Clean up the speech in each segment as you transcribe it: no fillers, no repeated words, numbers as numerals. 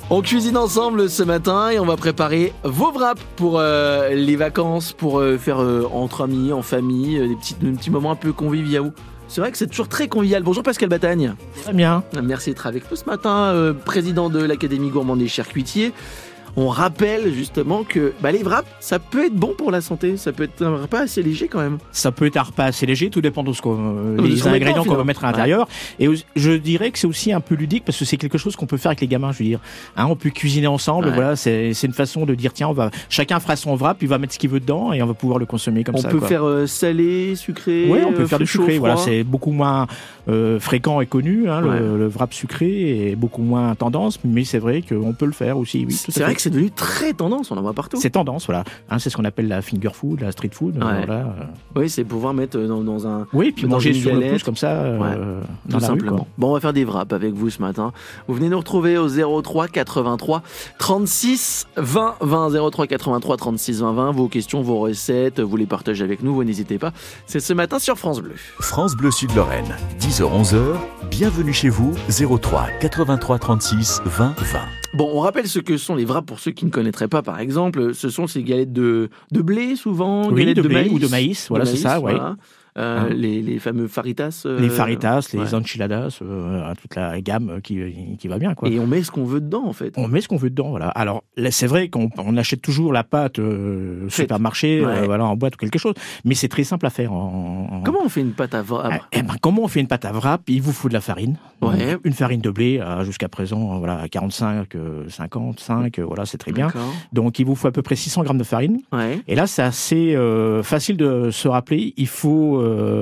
On cuisine ensemble ce matin et on va préparer vos wraps pour les vacances, pour faire entre amis, en famille, des petits moments un peu conviviaux. C'est vrai que c'est toujours très convivial. Bonjour Pascal Batagne. Très bien. Merci d'être avec nous ce matin, président de l'Académie gourmande et charcutier. On rappelle justement que les wraps, ça peut être bon pour la santé. Ça peut être un repas assez léger quand même. Ça peut être un repas assez léger, tout dépend de les ingrédients qu'on va mettre à l'intérieur. Ouais. Et je dirais que c'est aussi un peu ludique parce que c'est quelque chose qu'on peut faire avec les gamins, je veux dire. On peut cuisiner ensemble. Ouais. Voilà, c'est une façon de dire tiens, chacun fera son wrap, il va mettre ce qu'il veut dedans et on va pouvoir le consommer comme ça. On peut faire salé, sucré. Oui, on peut faire du sucré. Voilà, c'est beaucoup moins fréquent et connu. Le wrap sucré est beaucoup moins tendance, mais c'est vrai qu'on peut le faire aussi. Oui, c'est vrai que c'est devenu très tendance, on en voit partout. C'est tendance, voilà. C'est ce qu'on appelle la finger food, la street food. Ouais. Voilà. Oui, c'est pouvoir mettre dans un. Oui, puis manger sur le pouce comme ça. Tout simplement. Rue, bon, on va faire des wraps avec vous ce matin. Vous venez nous retrouver au 03 83 36 20 20 03 83 36 20 20. Vos questions, vos recettes, vous les partagez avec nous. Vous n'hésitez pas. C'est ce matin sur France Bleu. France Bleu Sud-Lorraine, 10h-11h. Bienvenue chez vous, 03 83 36 20 20. Bon, on rappelle ce que sont les wraps pour ceux qui ne connaîtraient pas, par exemple. Ce sont ces galettes de blé, souvent, oui, galettes de blé maïs, ou de maïs. Voilà, c'est ça, voilà. Les fameux faritas. Les faritas, les enchiladas, toute la gamme qui va bien, quoi. Et on met ce qu'on veut dedans, en fait. On met ce qu'on veut dedans, voilà. Alors, là, c'est vrai qu'on achète toujours la pâte au supermarché, en boîte ou quelque chose, mais c'est très simple à faire. Comment on fait une pâte à wrap ? Comment on fait une pâte à wrap ? Il vous faut de la farine. Ouais. Donc, une farine de blé, jusqu'à présent, à 45, 55, c'est très bien. D'accord. Donc, il vous faut à peu près 600 grammes de farine. Ouais. Et là, c'est assez facile de se rappeler. Il faut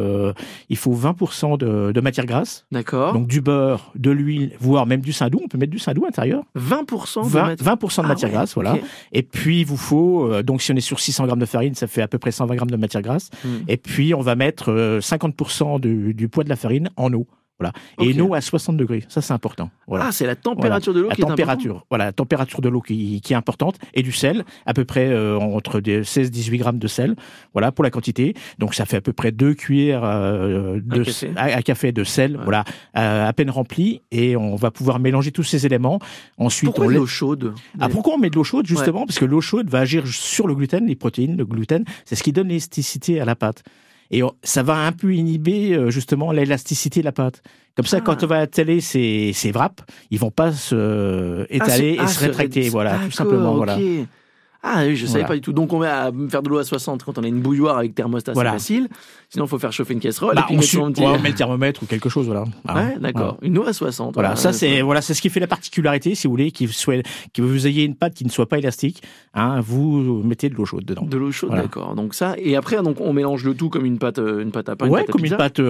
20% de matière grasse. D'accord. Donc du beurre, de l'huile, voire même du saindoux. On peut mettre du saindoux à l'intérieur. 20% de matière grasse, voilà. Okay. Et puis il vous faut, donc si on est sur 600 grammes de farine, ça fait à peu près 120 grammes de matière grasse. Et puis on va mettre 50% du poids de la farine en eau. Voilà. Et une eau à 60 degrés, ça c'est important. Voilà. C'est la température de l'eau qui est importante. Voilà, la température de l'eau qui est importante, et du sel, à peu près entre 16-18 grammes de sel, voilà, pour la quantité. Donc ça fait à peu près 2 cuillères à café de sel, voilà, à peine rempli, et on va pouvoir mélanger tous ces éléments. Ensuite, pourquoi de l'eau chaude ? Pourquoi on met de l'eau chaude ? Justement, parce que l'eau chaude va agir sur le gluten, les protéines, le gluten, c'est ce qui donne l'élasticité à la pâte. Et ça va un peu inhiber justement l'élasticité de la pâte. Comme ça, quand on va étaler ces wraps, ils vont pas se étaler et se rétracter. Voilà, tout simplement. Okay. Voilà. Ah oui, je savais pas du tout. Donc on met à faire de l'eau à 60 quand on a une bouilloire avec thermostat, c'est facile. Sinon, il faut faire chauffer une casserole. On met le thermomètre ou quelque chose, voilà. Ouais, d'accord. Une eau à 60. Voilà, c'est ce qui fait la particularité, si vous voulez, que vous ayez une pâte qui ne soit pas élastique. Vous mettez de l'eau chaude dedans. De l'eau chaude, d'accord. Donc ça, et après, on mélange le tout comme une pâte à pain. Comme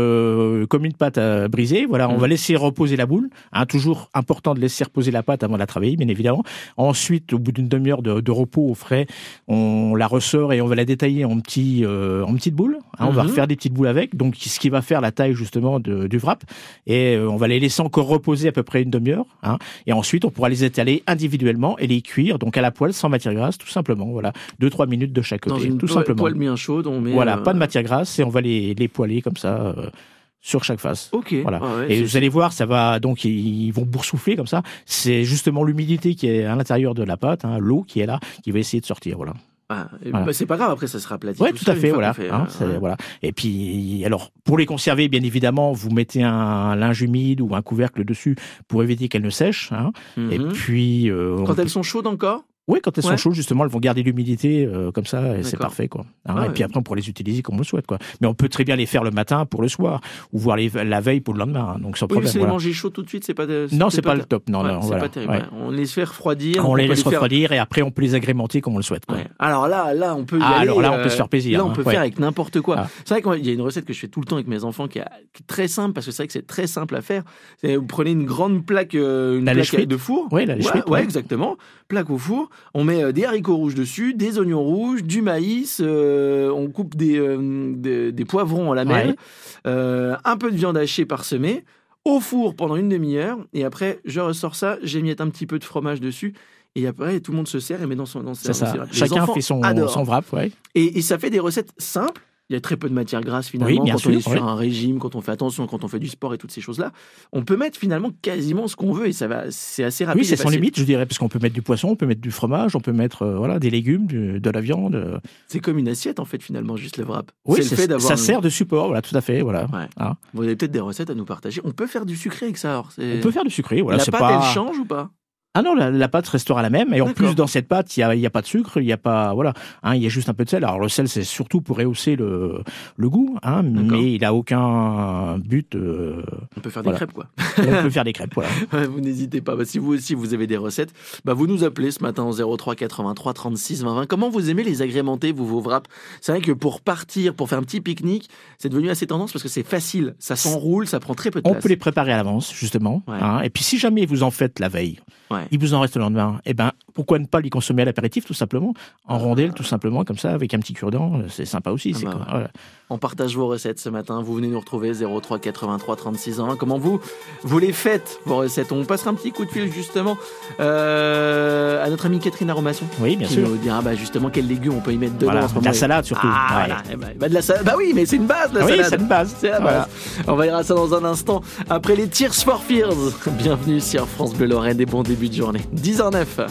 une pâte à briser. Voilà, on va laisser reposer la boule. Toujours important de laisser reposer la pâte avant de la travailler, bien évidemment. Ensuite, au bout d'une demi-heure de repos au frais, on la ressort et on va la détailler en petites boules. On va refaire des petites boules avec, donc ce qui va faire la taille justement du wrap, et on va les laisser encore reposer à peu près une demi-heure, et ensuite on pourra les étaler individuellement et les cuire donc à la poêle sans matière grasse, tout simplement, voilà, 2-3 minutes de chaque côté. Dans une poêle bien chaude, on met pas de matière grasse, et on va les poêler comme ça sur chaque face. Ok. Voilà. Et vous allez voir, ça va, donc ils vont boursoufler comme ça. C'est justement l'humidité qui est à l'intérieur de la pâte, l'eau qui est là, qui va essayer de sortir, voilà. C'est pas grave, après ça sera aplati. Oui, tout à fait, voilà. Voilà. Et puis, alors, pour les conserver, bien évidemment, vous mettez un linge humide ou un couvercle dessus pour éviter qu'elles ne sèchent. Et puis, quand elles sont chaudes encore ? Oui, quand elles sont chaudes, justement, elles vont garder l'humidité comme ça, et c'est parfait, quoi. Et puis après, on pourra les utiliser comme on le souhaite, quoi. Mais on peut très bien les faire le matin pour le soir, ou voir la veille pour le lendemain. Donc sans problème. Mais les manger chaud tout de suite, c'est pas. Non, c'est pas le top. Non, c'est pas terrible. On les fait refroidir. On les laisse refroidir, et après on peut les agrémenter comme on le souhaite, quoi. Alors là, on peut. Alors là, on peut se faire plaisir. Là, on peut faire avec n'importe quoi. C'est vrai qu'il y a une recette que je fais tout le temps avec mes enfants qui est très simple, parce que c'est vrai que c'est très simple à faire. Vous prenez une grande plaque, de four. Oui, la lèche frite. Ouais, exactement. Plaque au four. On met des haricots rouges dessus, des oignons rouges, du maïs, on coupe des poivrons en lamelles, un peu de viande hachée parsemée, au four pendant une demi-heure, et après je ressors ça, j'émiette un petit peu de fromage dessus, et après tout le monde se sert et met dans ses C'est ça. Chacun fait son wrap, et ça fait des recettes simples, Il y a très peu de matière grasse finalement bien quand sûr, on est sur un régime, quand on fait attention, quand on fait du sport et toutes ces choses-là. On peut mettre finalement quasiment ce qu'on veut et c'est assez rapide. Oui, c'est et sans facile. limite, je dirais, parce qu'on peut mettre du poisson, on peut mettre du fromage, on peut mettre des légumes, de la viande. C'est comme une assiette en fait finalement, juste le wrap. Oui, c'est le fait d'avoir ça sert de support, voilà, tout à fait, voilà. Ouais. Hein. Vous avez peut-être des recettes à nous partager. On peut faire du sucré avec ça alors. On peut faire du sucré, voilà. La c'est pâte pas... elle change ou pas? Ah non, la pâte restera la même. Et en D'accord. plus, dans cette pâte, il y a pas de sucre, il y a pas, voilà, il y a juste un peu de sel. Alors le sel, c'est surtout pour rehausser le goût, mais il n'a aucun but. On peut faire des crêpes quoi. On peut faire des crêpes, voilà. Vous n'hésitez pas. Si vous aussi vous avez des recettes, vous nous appelez ce matin au 03 83 36 20 20. Comment vous aimez les agrémenter vos wraps? C'est vrai que pour partir, pour faire un petit pique-nique, c'est devenu assez tendance parce que c'est facile, ça s'enroule, ça prend très peu de place. On peut les préparer à l'avance, justement. Ouais. Et puis si jamais vous en faites la veille, il vous en reste le lendemain, pourquoi ne pas les consommer à l'apéritif, tout simplement, en rondelles, tout simplement, comme ça, avec un petit cure-dent, c'est sympa aussi. Voilà. On partage vos recettes ce matin, vous venez nous retrouver 03 83 36 20. Comment vous les faites, vos recettes? On passera un petit coup de fil justement à notre amie Catherine Aromasson. Oui, bien qui sûr. nous dira justement quels légumes on peut y mettre dedans en ce moment. De la salade surtout. Voilà. De la salade. Bah oui, mais c'est une base la salade. Oui, c'est une base. C'est la base. On verra ça dans un instant après les Tears for Fears. Bienvenue sur France Bleu Lorraine et bon début de journée. 10h09.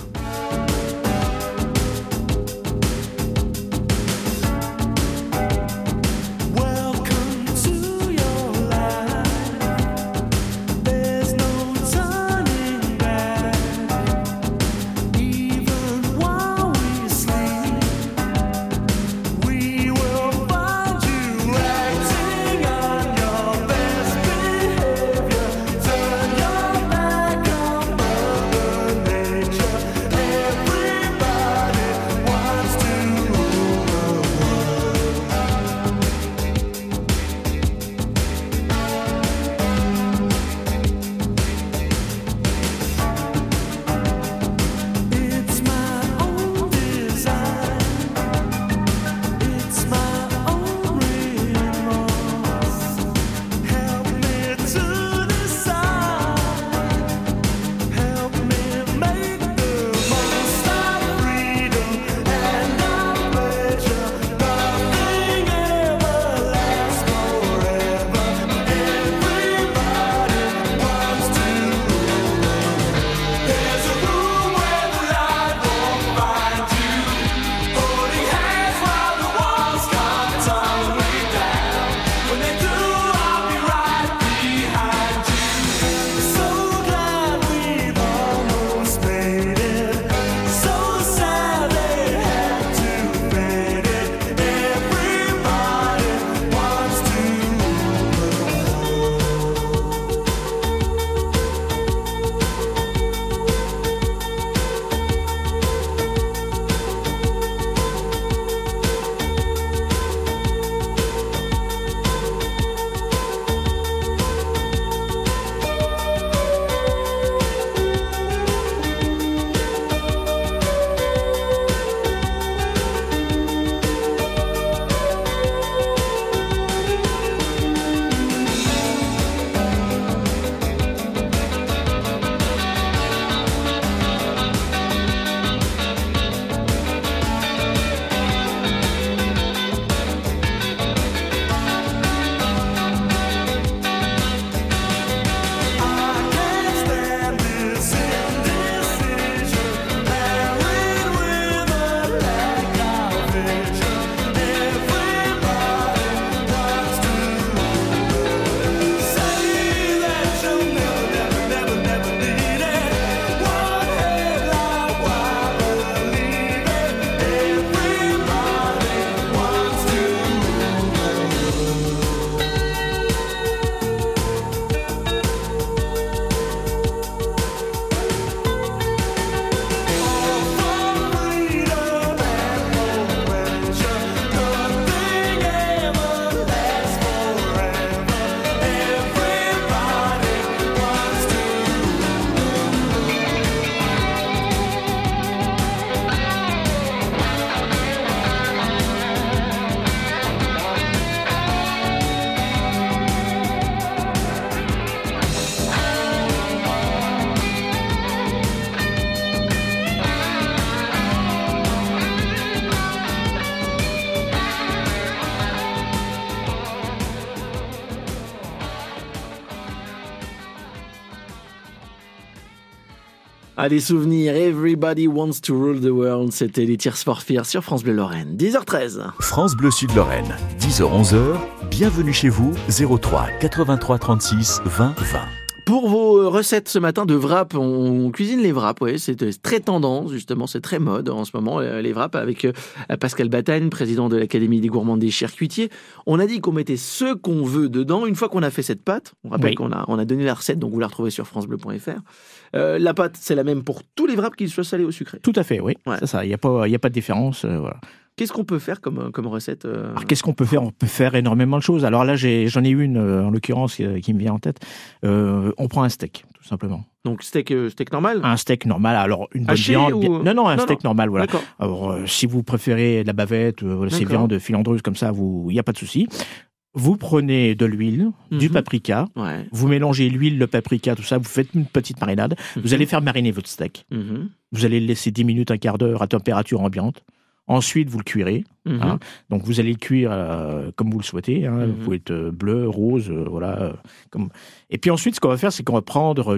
Ah, des souvenirs. Everybody wants to rule the world. C'était les Tears for Fears sur France Bleu Lorraine. 10h13. France Bleu Sud Lorraine, 10h-11h, bienvenue chez vous, 03 83 36 20 20. Pour vos recettes ce matin de wrap, on cuisine les wraps, ouais, c'est très tendance, justement, c'est très mode en ce moment, les wraps, avec Pascal Batagne, président de l'Académie des gourmands des charcutiers. On a dit qu'on mettait ce qu'on veut dedans. Une fois qu'on a fait cette pâte, on rappelle qu'on a donné la recette, donc vous la retrouvez sur francebleu.fr. La pâte, c'est la même pour tous les wraps, qu'ils soient salés ou sucrés. Tout à fait, oui. Ouais. C'est ça, il n'y a pas de différence. Voilà. Qu'est-ce qu'on peut faire comme recette Alors, qu'est-ce qu'on peut faire ? On peut faire énormément de choses. Alors là, j'en ai une, en l'occurrence, qui me vient en tête. On prend un steak, tout simplement. Donc steak normal ? Un steak normal, alors une bonne haché viande. ou... Non, un steak normal, voilà. D'accord. Alors, si vous préférez de la bavette, ces viandes filandreuses comme ça, il n'y a pas de souci. Vous prenez de l'huile, du paprika, vous mélangez l'huile, le paprika, tout ça, vous faites une petite marinade. Vous allez faire mariner votre steak. Vous allez le laisser 10 minutes, un quart d'heure à température ambiante. Ensuite, vous le cuirez. Hein. Donc, vous allez le cuire comme vous le souhaitez. Hein. Vous pouvez être bleu, rose, voilà. Et puis ensuite, ce qu'on va faire, c'est qu'on va prendre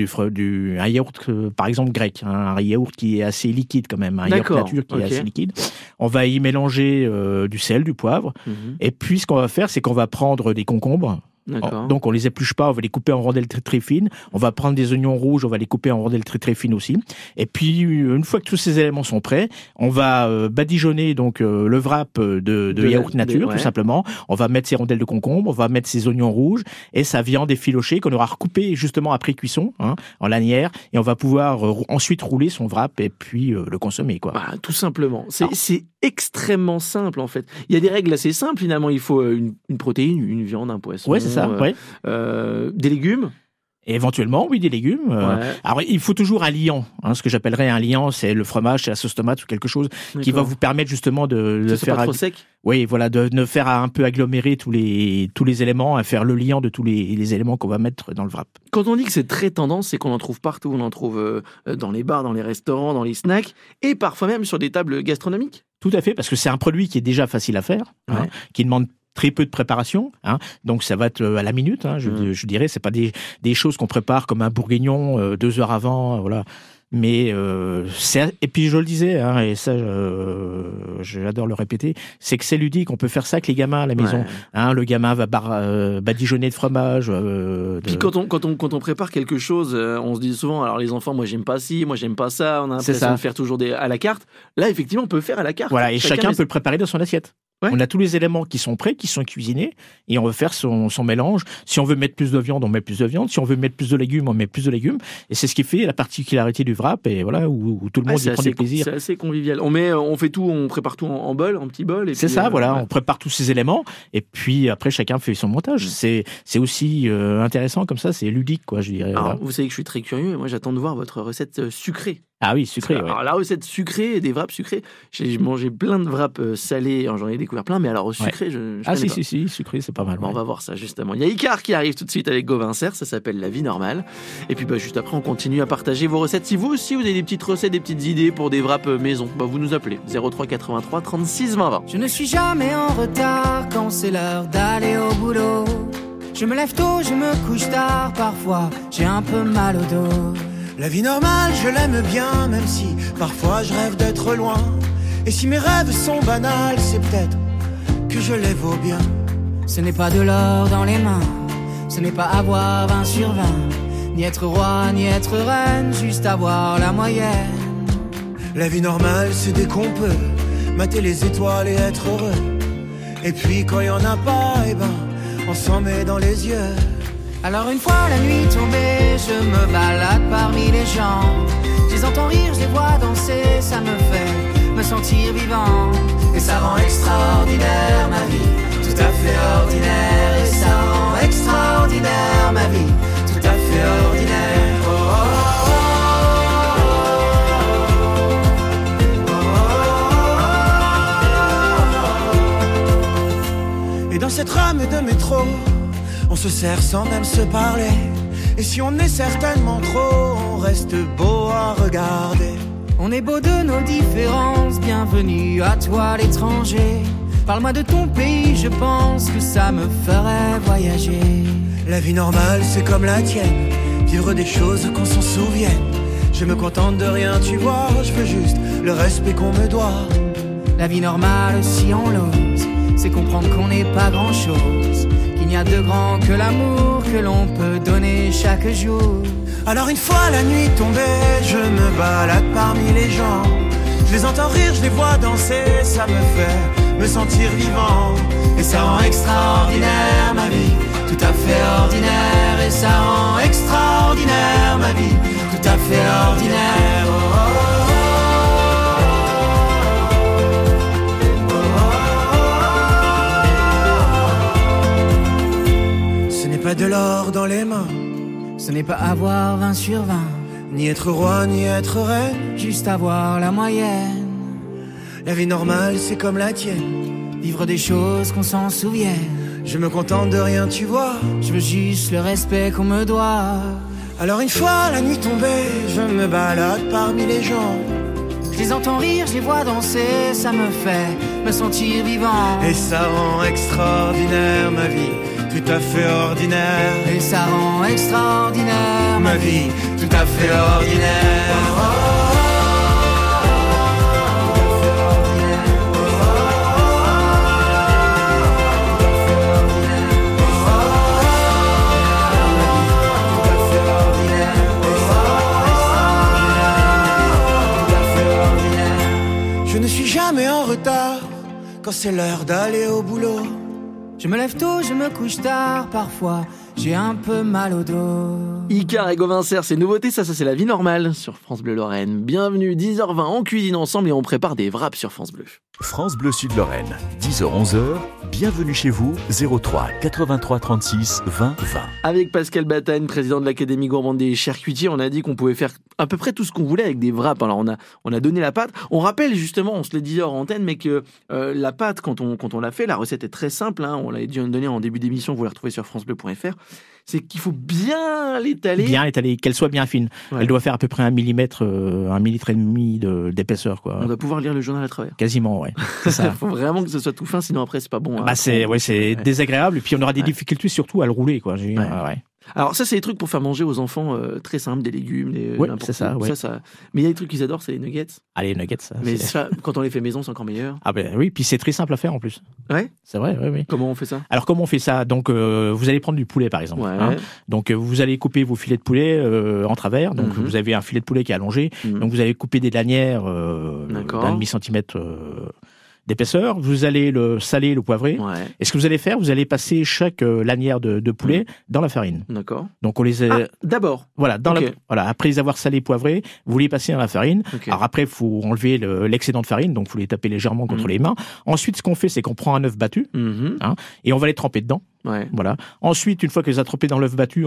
un yaourt, par exemple grec, hein, un yaourt qui est assez liquide quand même, un yaourt nature qui est assez liquide. On va y mélanger du sel, du poivre. Et puis, ce qu'on va faire, c'est qu'on va prendre des concombres. Donc on les épluche pas, on va les couper en rondelles très très fines. On va prendre des oignons rouges, on va les couper en rondelles très très fines aussi. Et puis une fois que tous ces éléments sont prêts, on va badigeonner donc le wrap de yaourt nature tout simplement. On va mettre ces rondelles de concombre, on va mettre ces oignons rouges et sa viande effilochée qu'on aura recoupée justement après cuisson, hein, en lanière, et on va pouvoir ensuite rouler son wrap et puis le consommer quoi. Bah, tout simplement. C'est extrêmement simple en fait. Il y a des règles assez simples finalement. Il faut une protéine, une viande, un poisson. Ouais, c'est ça. Des légumes. Et éventuellement, oui, des légumes. Alors, il faut toujours un liant. Hein, ce que j'appellerais un liant, c'est le fromage, c'est la sauce tomate ou quelque chose qui va vous permettre justement de faire pas trop sec. Oui, voilà, de faire un peu agglomérer tous les éléments, à faire le liant de tous les éléments qu'on va mettre dans le wrap. Quand on dit que c'est très tendance, c'est qu'on en trouve partout. On en trouve dans les bars, dans les restaurants, dans les snacks et parfois même sur des tables gastronomiques. Tout à fait, parce que c'est un produit qui est déjà facile à faire, hein, qui demande très peu de préparation, hein. Donc ça va être à la minute, hein, je dirais, c'est pas des choses qu'on prépare comme un bourguignon 2 heures avant, voilà. Mais et puis je le disais, hein, et ça j'adore le répéter, c'est que c'est ludique, on peut faire ça avec les gamins à la maison. Hein, le gamin va badigeonner de fromage. Puis quand on prépare quelque chose, on se dit souvent, alors les enfants, moi j'aime pas ci, moi j'aime pas ça, on a l'impression de faire toujours à la carte. Là effectivement on peut faire à la carte. Voilà, et chacun peut le préparer dans son assiette. Ouais. On a tous les éléments qui sont prêts, qui sont cuisinés, et on va faire son mélange. Si on veut mettre plus de viande, on met plus de viande. Si on veut mettre plus de légumes, on met plus de légumes. Et c'est ce qui fait la particularité du wrap, et voilà, où tout le monde y prend du plaisir. C'est assez convivial. On fait tout, on prépare tout en bol, en petit bol. C'est ça, voilà. On prépare tous ces éléments, et puis après chacun fait son montage. C'est aussi intéressant comme ça, c'est ludique, quoi, je dirais. Alors, voilà. vous savez que je suis très curieux, et moi j'attends de voir votre recette sucrée. Ah oui, sucré. Alors, la recette sucrée, des wraps sucrés. J'ai mangé plein de wraps salés, j'en ai découvert plein, mais alors au sucré, je si, sucré, c'est pas mal. Bon, on va voir ça justement. Il y a Icar qui arrive tout de suite avec Gauvin Serre, ça s'appelle La vie normale. Et puis juste après, on continue à partager vos recettes. Si vous aussi, vous avez des petites recettes, des petites idées pour des wraps maison, vous nous appelez 03 83 36 20 20. Je ne suis jamais en retard quand c'est l'heure d'aller au boulot. Je me lève tôt, je me couche tard, parfois j'ai un peu mal au dos. La vie normale, je l'aime bien, même si parfois je rêve d'être loin. Et si mes rêves sont banals, c'est peut-être que je les vaux bien. Ce n'est pas de l'or dans les mains, ce n'est pas avoir 20 sur 20, ni être roi, ni être reine, juste avoir la moyenne. La vie normale, c'est dès qu'on peut mater les étoiles et être heureux. Et puis quand il y en a pas, on s'en met dans les yeux. Alors une fois la nuit tombée, je me balade parmi les gens. Je les entends rire, je les vois danser, ça me fait me sentir vivant. Et ça rend extraordinaire ma vie, tout à fait ordinaire. Et ça rend extraordinaire ma vie, tout à fait ordinaire. Oh, oh, oh. Et dans cette rame de métro, on se serre sans même se parler. Et si on est certainement trop, on reste beau à regarder. On est beau de nos différences, bienvenue à toi l'étranger. Parle-moi de ton pays, je pense que ça me ferait voyager. La vie normale, c'est comme la tienne, vivre des choses qu'on s'en souvienne. Je me contente de rien, tu vois, je veux juste le respect qu'on me doit. La vie normale, si on l'ose, c'est comprendre qu'on n'est pas grand-chose, qu'il n'y a de grand que l'amour que l'on peut donner chaque jour. Alors une fois la nuit tombée, je me balade parmi les gens. Je les entends rire, je les vois danser, ça me fait me sentir vivant. Et ça rend extraordinaire ma vie, tout à fait ordinaire. Et ça rend extraordinaire ma vie, tout à fait ordinaire. Oh, oh, oh. Ce n'est pas de l'or dans les mains, ce n'est pas avoir 20 sur 20, ni être roi, ni être reine, juste avoir la moyenne. La vie normale, c'est comme la tienne, vivre des choses qu'on s'en souvienne. Je me contente de rien, tu vois, je veux juste le respect qu'on me doit. Alors une fois la nuit tombée, je me balade parmi les gens. Je les entends rire, je les vois danser, ça me fait me sentir vivant. Et ça rend extraordinaire ma vie, tout à fait ordinaire. Et ça rend extraordinaire ma vie, tout à fait ordinaire. Oh, oh, oh. Je ne suis jamais en retard quand c'est l'heure d'aller au boulot. Je me lève tôt, je me couche tard, parfois j'ai un peu mal au dos. Icare et Gauvincer, c'est nouveauté, ça c'est la vie normale sur France Bleu Lorraine. Bienvenue, 10h20, on cuisine ensemble et on prépare des wraps sur France Bleu. France Bleu Sud Lorraine, 10h-11h, bienvenue chez vous, 03 83 36 20 20. Avec Pascal Batagne, président de l'Académie gourmande des charcutiers, on a dit qu'on pouvait faire à peu près tout ce qu'on voulait avec des wraps. Alors on a donné la pâte. On rappelle justement, on se l'a dit hors antenne, mais que la pâte, quand on l'a fait, la recette est très simple. Hein, on l'a donné en début d'émission, vous la retrouvez sur francebleu.fr. C'est qu'il faut bien l'étaler. Bien étaler, qu'elle soit bien fine. Ouais. Elle doit faire à peu près 1 millimètre, 1,5 millimètre d'épaisseur, quoi. On doit pouvoir lire le journal à travers. Quasiment, ouais. C'est ça. Il faut vraiment que ce soit tout fin, sinon après c'est pas bon. Bah c'est désagréable, et puis on aura des difficultés surtout à le rouler, quoi. Alors ça, c'est des trucs pour faire manger aux enfants très simples, des légumes, c'est ça, ouais. ça. Mais il y a des trucs qu'ils adorent, c'est les nuggets. Ah, les nuggets, ça. Mais ça, quand on les fait maison, c'est encore meilleur. Ah ben oui, puis c'est très simple à faire en plus. Ouais. C'est vrai, oui. Comment on fait ça ? Alors comment on fait ça ? Donc vous allez prendre du poulet par exemple. Ouais. Hein. Donc vous allez couper vos filets de poulet en travers. Donc vous avez un filet de poulet qui est allongé. Donc vous allez couper des lanières d'un demi-centimètre d'épaisseur. Vous allez le saler, le poivrer. Ouais. Et ce que vous allez faire, vous allez passer chaque lanière de poulet dans la farine. D'accord. Donc on les d'abord. Voilà, après les avoir salés, poivrés, vous les passez dans la farine. Okay. Alors après, il faut enlever l'excédent de farine, donc vous les tapez légèrement contre les mains. Ensuite, ce qu'on fait, c'est qu'on prend un œuf battu, et on va les tremper dedans. Ouais. Voilà. Ensuite, une fois que les a trempés dans l'œuf battu,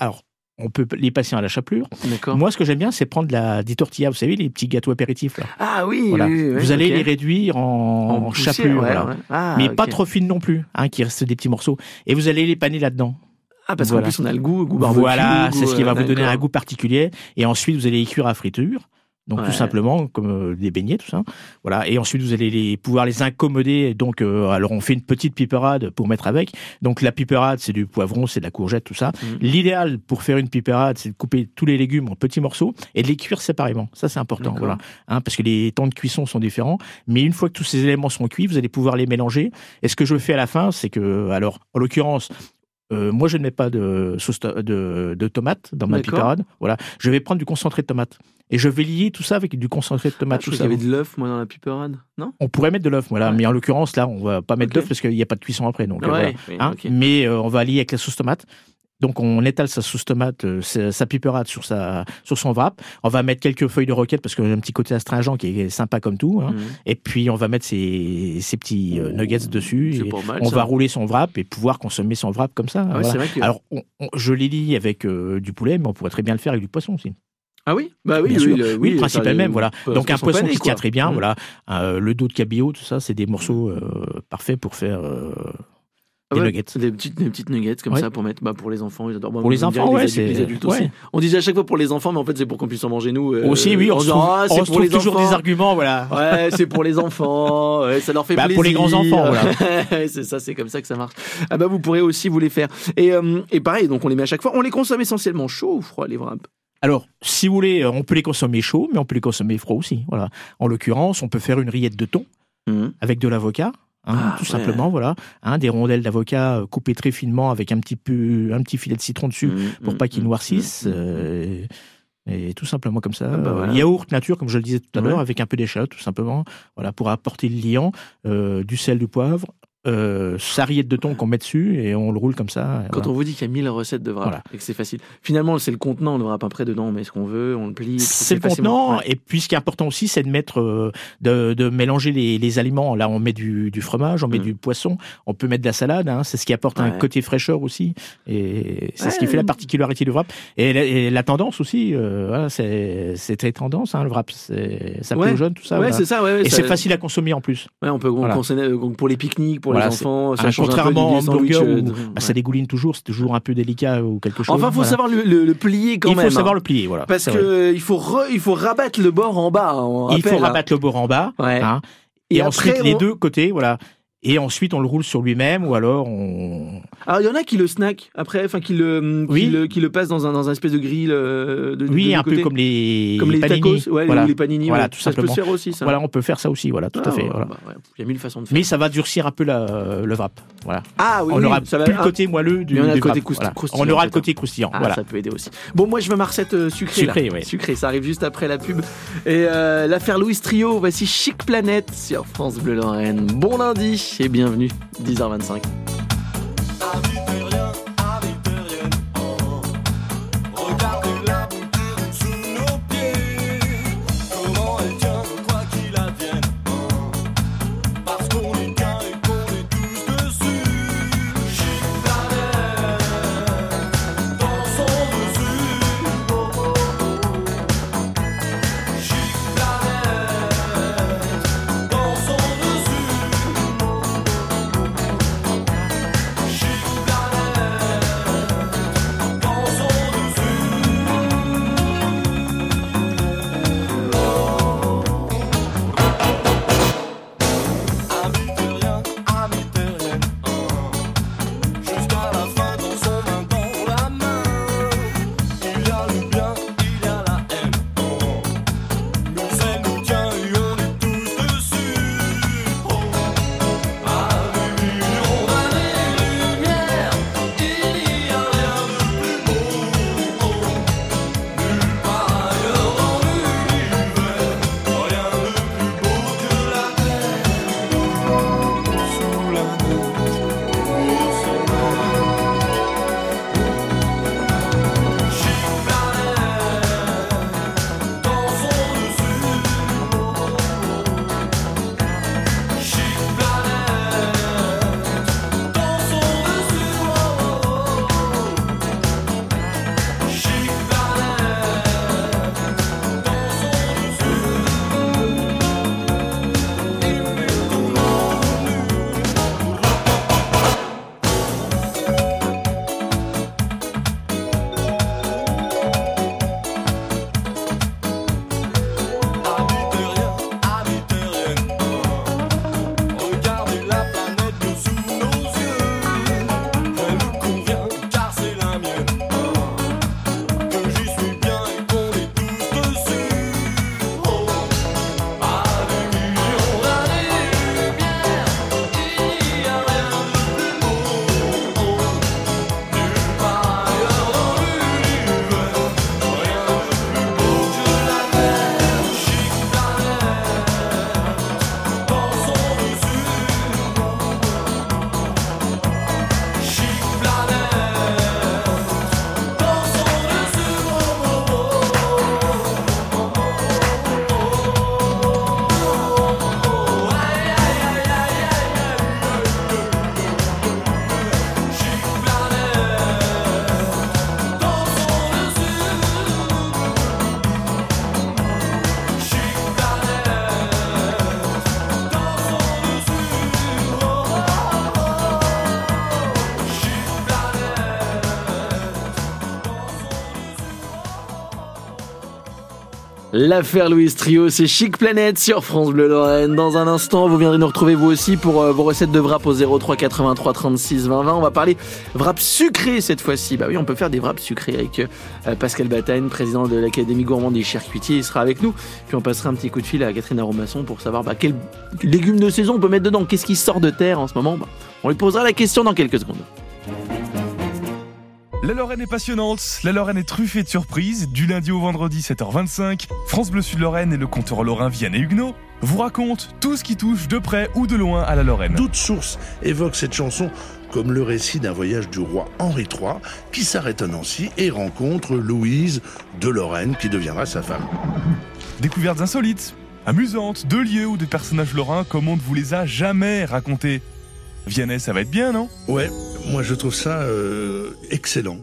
on peut les passer à la chapelure. D'accord. Moi, ce que j'aime bien, c'est prendre des tortillas, vous savez, les petits gâteaux apéritifs. Là. Ah oui, voilà. oui. Vous allez les réduire en chapelure, voilà. Ouais. Ah, mais pas trop fines non plus, qu'il reste des petits morceaux. Et vous allez les paner là-dedans. Ah, parce qu'en plus, on a le goût barbecue. Voilà, c'est ce qui va vous donner un goût particulier. Et ensuite, vous allez les cuire à friture. Donc tout simplement comme des beignets, tout ça. Voilà. Et ensuite vous allez pouvoir les incommoder. Donc alors on fait une petite piperade pour mettre avec. Donc la piperade, c'est du poivron, c'est de la courgette, tout ça. L'idéal pour faire une piperade, c'est de couper tous les légumes en petits morceaux et de les cuire séparément. Ça c'est important, voilà. Parce que les temps de cuisson sont différents. Mais une fois que tous ces éléments sont cuits, vous allez pouvoir les mélanger. Et ce que je fais à la fin, c'est que, alors en l'occurrence, moi je ne mets pas de sauce de tomate dans ma piperade. Voilà. Je vais prendre du concentré de tomate. Et je vais lier tout ça avec du concentré de tomate. Je trouve qu'il y avait de l'œuf, moi, dans la piperade, non ? On pourrait mettre de l'œuf, voilà. Mais en l'occurrence, là, on va pas mettre d'œuf parce qu'il n'y a pas de cuisson après. Donc, voilà. Mais on va lier avec la sauce tomate. Donc, on étale sa sauce tomate, sa piperade sur son wrap. On va mettre quelques feuilles de roquette parce qu'il y a un petit côté astringent qui est sympa comme tout. Et puis, on va mettre ces petits nuggets dessus. Et on va rouler son wrap et pouvoir consommer son wrap comme ça. Voilà. C'est vrai que... Alors, je les lie avec du poulet, mais on pourrait très bien le faire avec du poisson aussi. Ah oui, bah oui, oui, le principe est même, voilà. Donc un poisson qui tient très bien, voilà. Le dos de cabillaud, tout ça, c'est des morceaux parfaits pour faire des nuggets. Des petites nuggets comme ça pour mettre, pour les enfants, ils adorent. Pour les enfants, les adultes aussi. On disait à chaque fois pour les enfants, mais en fait c'est pour qu'on puisse en manger nous. Aussi, oui, on se trouve toujours des arguments, voilà. Ouais, c'est pour les enfants, ça leur fait plaisir. Pour les grands enfants, voilà. C'est ça, c'est comme ça que ça marche. Ah bah vous pourrez aussi vous les faire. Et pareil, donc on les met à chaque fois. On les consomme essentiellement chaud ou froid les wraps ? Alors, si vous voulez, on peut les consommer chauds, mais on peut les consommer froids aussi. Voilà. En l'occurrence, on peut faire une rillette de thon avec de l'avocat. Tout simplement, voilà, des rondelles d'avocat coupées très finement avec un petit filet de citron dessus pour pas qu'ils noircissent. Et tout simplement comme ça. Voilà. Yaourt nature, comme je le disais tout à l'heure, avec un peu d'échalote, tout simplement. Voilà, pour apporter le liant, du sel, du poivre, sa rillette de thon qu'on met dessus et on le roule comme ça. Quand on vous dit qu'il y a 1000 recettes de wrap et que c'est facile, finalement c'est le contenant, le wrap après dedans, on met ce qu'on veut, on le plie. C'est le contenant, et puis ce qui est important aussi, c'est de mettre, de mélanger les aliments. Là, on met du fromage, on met du poisson, on peut mettre de la salade. C'est ce qui apporte un côté fraîcheur aussi, et c'est ce qui fait la particularité du wrap. Et la tendance aussi, voilà, c'est très tendance, le wrap. Ça plaît aux jeunes, tout ça. Ouais, c'est ça. Et c'est facile à consommer en plus. Ouais, on peut consommer pour les pique-niques, pour les enfants. Ça change contrairement un peu au hamburger où ça dégouline toujours, c'est toujours un peu délicat ou quelque chose. Enfin, il faut savoir le plier quand même. Il faut savoir le plier, voilà. Parce que il faut rabattre le bord en bas. Il faut rabattre le bord en bas. Et ensuite les deux côtés, voilà. Et ensuite, on le roule sur lui-même, ou alors on... Alors, il y en a qui le snack après, enfin, qui le passe dans un espèce de grill un peu comme les panini. Tacos, voilà. Ou les panini. Voilà, tout ça simplement. peut se faire aussi, ça. Voilà, on peut faire ça aussi, voilà, tout à fait. Voilà. Il y a 1000 façons de faire. Mais ça va durcir un peu le wrap, voilà. Ah oui, on aura ça va plus le côté moelleux du wrap. On aura le côté croustillant, voilà. Ça peut aider aussi. Bon, moi, je veux ma recette sucrée. Sucrée, ça arrive juste après la pub. Et l'affaire Louis Trio, voici Chic Planète sur France Bleu Lorraine. Bon lundi et bienvenue. 10h25. Chic L'affaire Louise Trio, c'est Chic Planète sur France Bleu Lorraine. Dans un instant, vous viendrez nous retrouver vous aussi pour vos recettes de wrap au 03 83 36 20 20. On va parler wrap sucré cette fois-ci. Bah oui, on peut faire des wraps sucrés avec Pascal Batagne, président de l'Académie gourmande des charcutiers. Il sera avec nous. Puis on passera un petit coup de fil à Catherine Aromasson pour savoir quels légumes de saison on peut mettre dedans. Qu'est-ce qui sort de terre en ce moment? On lui posera la question dans quelques secondes. La Lorraine est passionnante, la Lorraine est truffée de surprises. Du lundi au vendredi 7h25, France Bleu Sud Lorraine et le conteur lorrain Vianney Huguenot vous racontent tout ce qui touche de près ou de loin à la Lorraine. D'autres sources évoquent cette chanson comme le récit d'un voyage du roi Henri III qui s'arrête à Nancy et rencontre Louise de Lorraine qui deviendra sa femme. Découvertes insolites, amusantes, de lieux ou de personnages lorrains comme on ne vous les a jamais racontés. Vianney, ça va être bien, non? Ouais, moi je trouve ça excellent.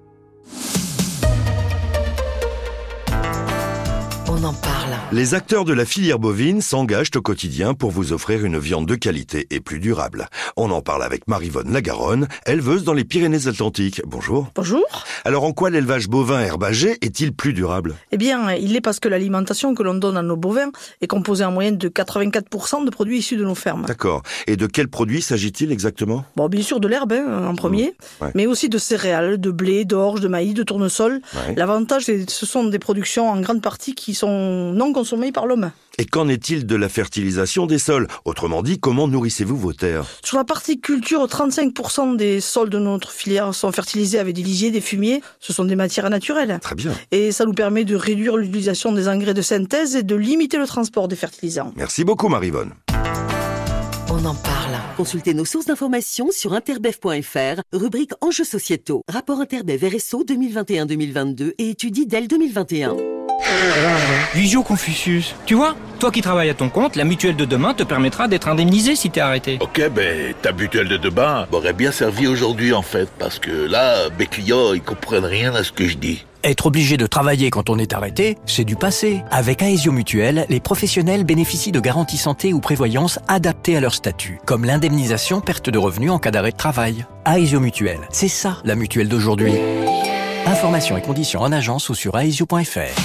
On en parle. Les acteurs de la filière bovine s'engagent au quotidien pour vous offrir une viande de qualité et plus durable. On en parle avec Maryvonne Lagaronne, éleveuse dans les Pyrénées-Atlantiques. Bonjour. Bonjour. Alors en quoi l'élevage bovin herbagé est-il plus durable? Eh bien, il l'est parce que l'alimentation que l'on donne à nos bovins est composée en moyenne de 84% de produits issus de nos fermes. D'accord. Et de quels produits s'agit-il exactement? Bon, bien sûr de l'herbe en premier, mais aussi de céréales, de blé, d'orge, de maïs, de tournesol. Ouais. L'avantage, ce sont des productions en grande partie qui sont non consommées par l'homme. Et qu'en est-il de la fertilisation des sols? Autrement dit, comment nourrissez-vous vos terres? Sur la partie culture, 35% des sols de notre filière sont fertilisés avec des lisiers, des fumiers. Ce sont des matières naturelles. Très bien. Et ça nous permet de réduire l'utilisation des engrais de synthèse et de limiter le transport des fertilisants. Merci beaucoup Maryvonne. On en parle. Consultez nos sources d'informations sur interbev.fr, rubrique Enjeux sociétaux. Rapport Interbev RSO 2021-2022 et études DEL 2021. Visio Confucius. Tu vois, toi qui travailles à ton compte, la mutuelle de demain te permettra d'être indemnisé si t'es arrêté. Ok, ta mutuelle de demain m'aurait bien servi aujourd'hui en fait, parce que là, mes clients, ils comprennent rien à ce que je dis. Être obligé de travailler quand on est arrêté, c'est du passé. Avec Aesio Mutuelle, les professionnels bénéficient de garanties santé ou prévoyance adaptées à leur statut, comme l'indemnisation perte de revenus en cas d'arrêt de travail. Aesio Mutuelle, c'est ça la mutuelle d'aujourd'hui. Informations et conditions en agence ou sur aesio.fr.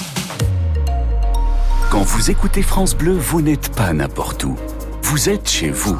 Quand vous écoutez France Bleu, vous n'êtes pas n'importe où. Vous êtes chez vous.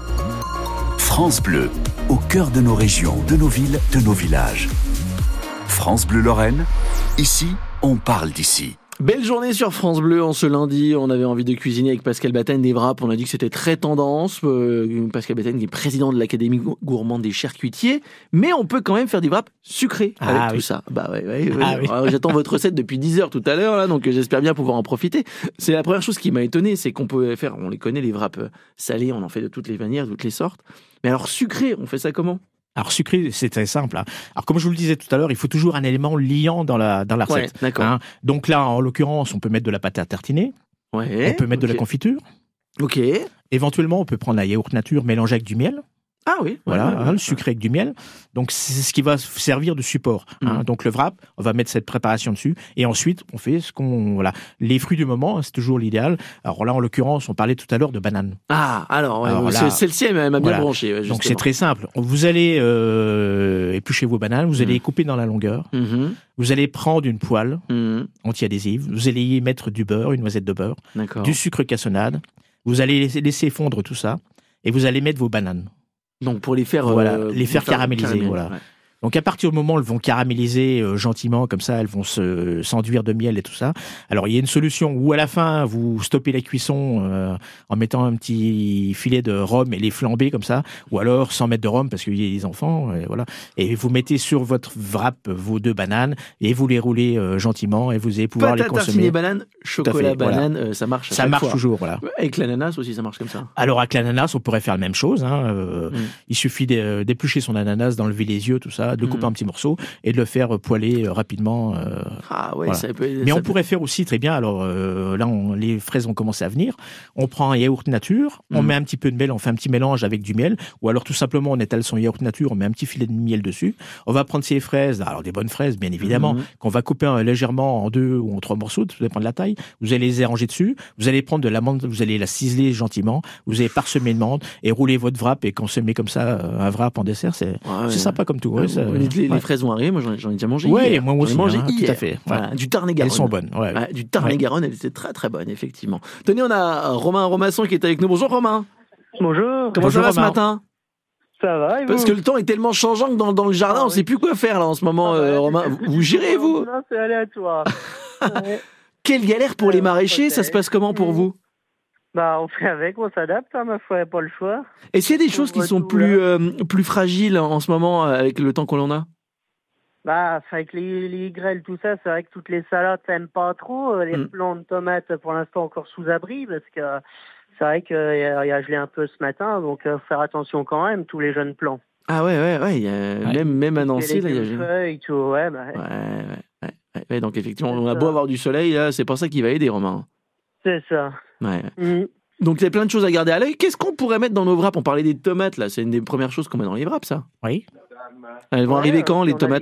France Bleu, au cœur de nos régions, de nos villes, de nos villages. France Bleu Lorraine, ici, on parle d'ici. Belle journée sur France Bleu en ce lundi. On avait envie de cuisiner avec Pascal Batagne des wraps. On a dit que c'était très tendance. Pascal Batagne qui est président de l'Académie gourmande des charcutiers. Mais on peut quand même faire des wraps sucrés avec tout ça. Oui. Alors, j'attends votre recette depuis 10 heures tout à l'heure, là, donc j'espère bien pouvoir en profiter. C'est la première chose qui m'a étonné, c'est qu'on peut faire, on les connaît les wraps salés, on en fait de toutes les manières, de toutes les sortes. Mais alors sucré, on fait ça comment? Alors sucré, c'est très simple. Alors comme je vous le disais tout à l'heure, il faut toujours un élément liant dans la recette. Ouais, d'accord. Donc là, en l'occurrence, on peut mettre de la pâte à tartiner. Ouais, on peut mettre de la confiture. Ok. Éventuellement, on peut prendre un yaourt nature mélangé avec du miel. Ah oui. Voilà, le sucré avec du miel. Donc c'est ce qui va servir de support. Donc le wrap, on va mettre cette préparation dessus et ensuite on fait les fruits du moment, c'est toujours l'idéal. Alors là en l'occurrence, on parlait tout à l'heure de banane. Ah alors celle-ci elle m'a bien branché. Justement. Donc c'est très simple. Vous allez éplucher vos bananes, vous allez les couper dans la longueur. Vous allez prendre une poêle anti-adhésive, vous allez y mettre du beurre, une noisette de beurre, du sucre cassonade. Vous allez laisser fondre tout ça et vous allez mettre vos bananes. Donc pour les faire caraméliser, voilà. Ouais. Donc à partir du moment où elles vont caraméliser gentiment, comme ça, elles vont s'enduire de miel et tout ça. Alors il y a une solution où à la fin vous stoppez la cuisson en mettant un petit filet de rhum et les flamber comme ça, ou alors sans mettre de rhum parce qu'il y a des enfants, et vous mettez sur votre wrap vos 2 bananes et vous les roulez gentiment et vous allez pouvoir les consommer. Tartiner banane, chocolat banane, ça marche. Ça marche toujours, voilà. Avec l'ananas aussi, ça marche comme ça. Alors avec l'ananas, on pourrait faire la même chose. Il suffit d'éplucher son ananas, d'enlever les yeux, tout ça. De couper un petit morceau et de le faire poêler rapidement. Ça peut. Mais on pourrait faire aussi très bien. Alors là, les fraises ont commencé à venir. On prend un yaourt nature, on met un petit peu de miel, on fait un petit mélange avec du miel, ou alors tout simplement on étale son yaourt nature, on met un petit filet de miel dessus. On va prendre ces fraises, alors des bonnes fraises bien évidemment, qu'on va couper légèrement en 2 ou en 3 morceaux, tout dépend de la taille. Vous allez les arranger dessus. Vous allez prendre de l'amande, vous allez la ciseler gentiment. Vous allez parsemer de menthe et rouler votre wrap et consommer comme ça un wrap en dessert. C'est sympa comme tout. Les fraises vont arriver, moi j'en ai déjà mangé ouais, hier. Moi aussi, j'en ai mangé hier. Tout à fait. Voilà, du Tarn-et-Garonne. Elles sont bonnes. Ouais. Du Tarn-et-Garonne, elles étaient très très bonnes, effectivement. Tenez, on a Romain Romasson qui est avec nous. Bonjour Romain. Bonjour. Comment ça va ce matin? Ça va, et vous? Parce que le temps est tellement changeant que dans le jardin, on ne sait plus quoi faire là en ce moment, Romain. Vous gérez, vous? Non, c'est aléatoire. Ouais. Quelle galère pour les maraîchers, ça se passe comment pour vous? On fait avec, on s'adapte, ma foi, il n'y a pas le choix. Est-ce qu'il y a des choses qui sont plus fragiles en ce moment avec le temps que l'on a? Avec les grêles, tout ça, c'est vrai que toutes les salades, ça n'aime pas trop. Les plants de tomates, pour l'instant, encore sous abri, parce que c'est vrai qu'il y a gelé un peu ce matin, donc faire attention quand même, tous les jeunes plants. Ah ouais, il y a même à Nancy, là, il y a gelé. Feuilles, tout, ouais. Ouais, donc effectivement, on a beau avoir du soleil, là, c'est pas ça qui va aider, Romain. C'est ça. Ouais. Donc il y a plein de choses à garder à l'œil. Qu'est-ce qu'on pourrait mettre dans nos wraps? On parlait des tomates, là, c'est une des premières choses qu'on met dans les wraps, ça. Oui. Elles vont arriver quand, les tomates?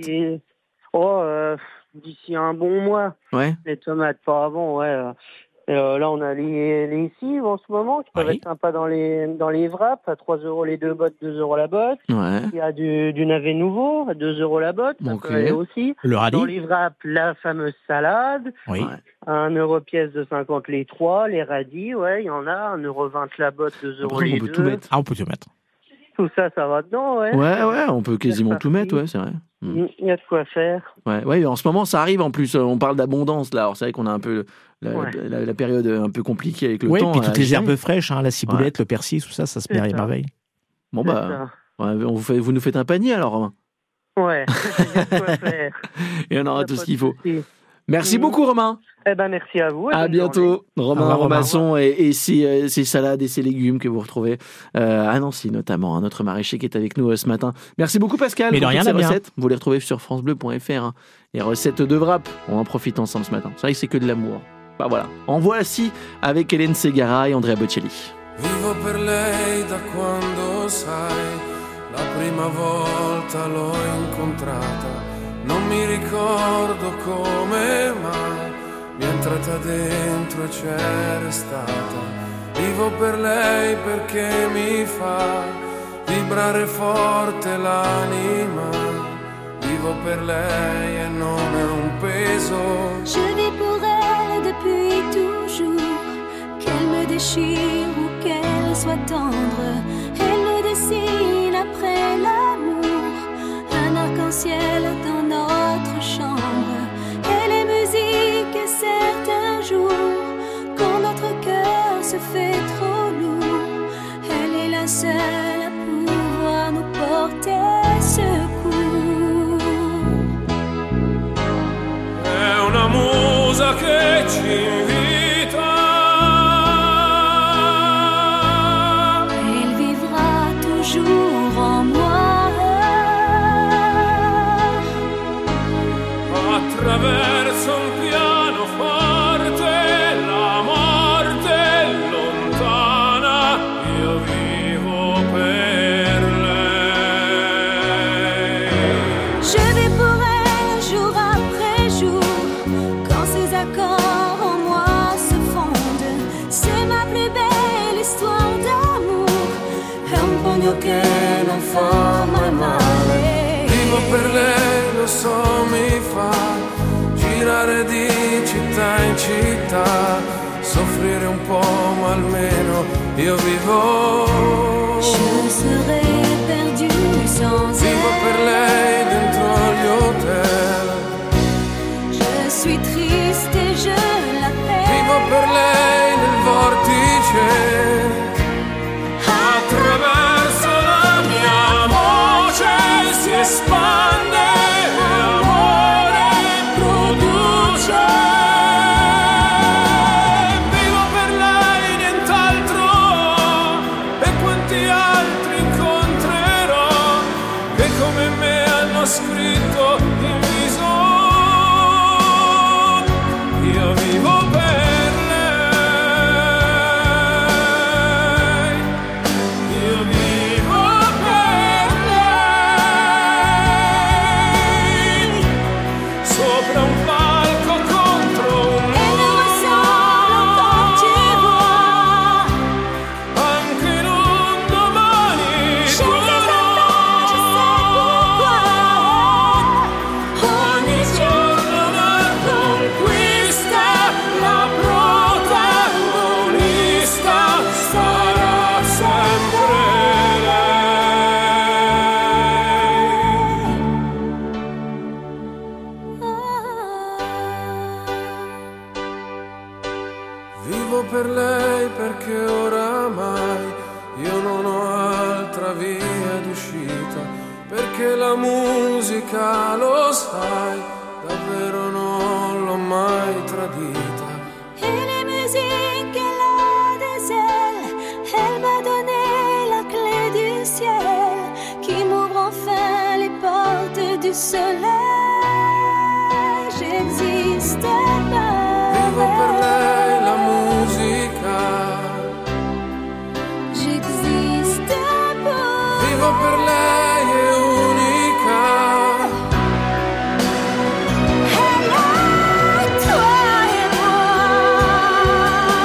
D'ici un bon mois. Ouais. Les tomates, pas avant, ouais. Là, on a les cives en ce moment qui peuvent être sympas dans les wraps, à 3 € les 2 bottes, 2 € la botte. Ouais. Il y a du navet nouveau, à 2 € la botte, ça peut aller aussi. Le radis. Dans les wraps, la fameuse salade. Oui. À 1 € pièce de 50 les 3, les radis, il y en a, 1,20 € la botte, 2 € les 2. On peut tout mettre. Ah, on peut tout mettre. Tout ça, ça va dedans, ouais. Ouais, on peut quasiment tout mettre, ouais, c'est vrai. Il y a de quoi faire. Ouais, en ce moment, ça arrive en plus. On parle d'abondance, là. Alors, c'est vrai qu'on a un peu la période un peu compliquée avec le temps. Oui, puis toutes les herbes fraîches, la ciboulette, le persil, tout ça se met à merveille. Bon, vous nous faites un panier, alors, Romain. Ouais, il y a de quoi faire. Et on aura tout ce qu'il faut. Merci beaucoup, Romain. Merci à vous. À bientôt. Romain Romasson et ses salades et ses légumes que vous retrouvez à Nancy, notamment. Notre maraîcher qui est avec nous ce matin. Merci beaucoup, Pascal. Mais de rien, ces recettes. Vous les retrouvez sur francebleu.fr. Les recettes de wrap. On en profite ensemble ce matin. C'est vrai que c'est que de l'amour. Voilà. En voici avec Hélène Segara et Andrea Bocelli. Vivo per lei da quando sai, la prima volta l'ho incontrata. Non mi ricordo come mai mi è entrata dentro e c'è restata. Vivo per lei perché mi fa vibrare forte l'anima. Vivo per lei e non è un peso. Je vis pour elle depuis toujours. Qu'elle me déchire ou qu'elle soit tendre, elle me dessine après l'amour un arc-en-ciel dans notre chambre. Elle est musique et certains jours, quand notre cœur se fait trop lourd, elle est la seule à pouvoir nous porter secours. È una musa che ci invita. Elle vivra toujours en moi. Attraverso un pianoforte, la morte è lontana, io vivo per lei. Je vis pour elle jour après jour, quand ses accords en moi se fondent. C'est ma plus belle histoire d'amour, è un pugno che non fa mai male. Vivo per lei, lo so, mi fa girare di città in città, soffrire un po', ma almeno io vivo. Je serai perdu sans elle. Vivo per lei dentro gli hotel. Je suis triste et je l'appelle. Vivo per lei nel vortice. Attraverso la mia voce si espande. perché oramai io non ho altra via d'uscita, perché la musica, lo sai, davvero non l'ho mai tradita. Et les musiques, elle a des ailes, elle m'a donné la clé du ciel, qui m'ouvre enfin les portes du soleil. J'existe pas. Vivo per lei la musica. J'existe pas. Vivo per lei è unica. Elle a toi et moi.